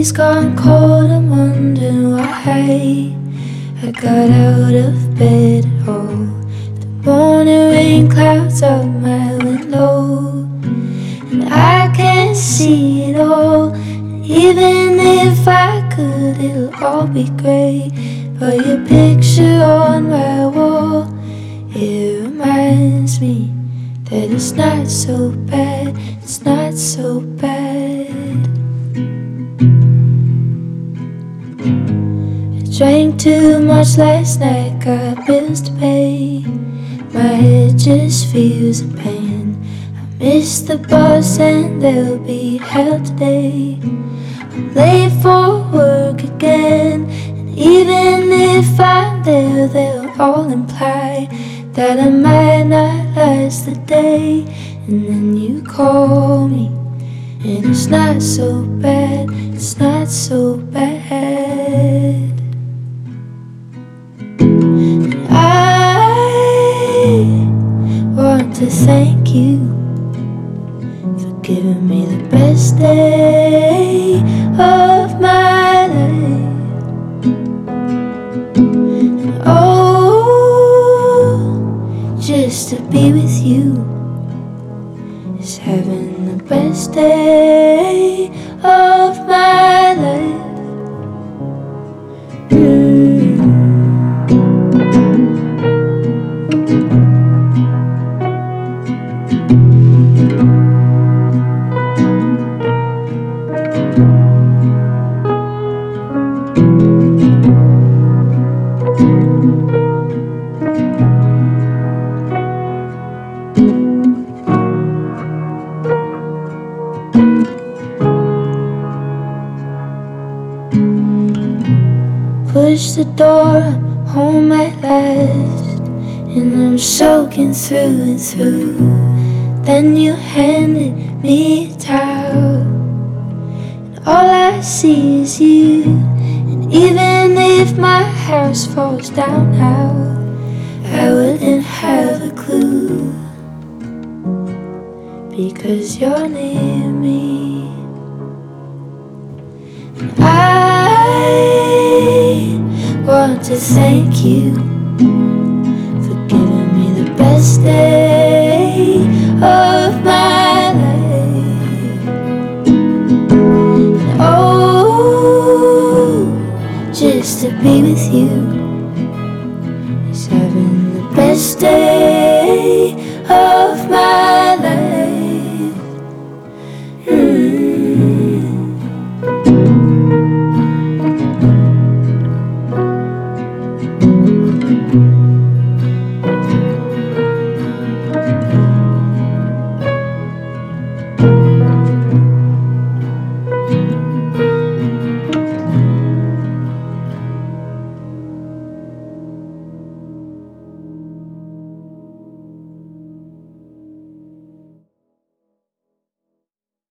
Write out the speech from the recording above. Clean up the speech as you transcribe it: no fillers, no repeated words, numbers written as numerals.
coffee's gone cold, I'm wondering why I got out of bed at all. The morning rain clouds up my window, and I can't see it all. And even if I could, it'll all be great. But your picture on my wall, it reminds me that it's not so bad, it's not so bad. I drank too much last night, got bills to pay. My head just feels in pain. I miss the bus and there'll be hell today. I'm late for work again, and even if I'm there, they'll all imply that I might not last the day. And then you call me, and it's not so bad, it's not so bad. I want to thank you for giving me the best day of my life. And oh, just to be with you is having the best day of my life. Push the door, I'm home at last, and I'm soaking through and through. Then you handed me a towel, and all I see is you. And even if my house falls down now, I wouldn't have a clue, because you're near me. And I want to thank you for giving me the best day of my life. And oh, just to be with you is having the best day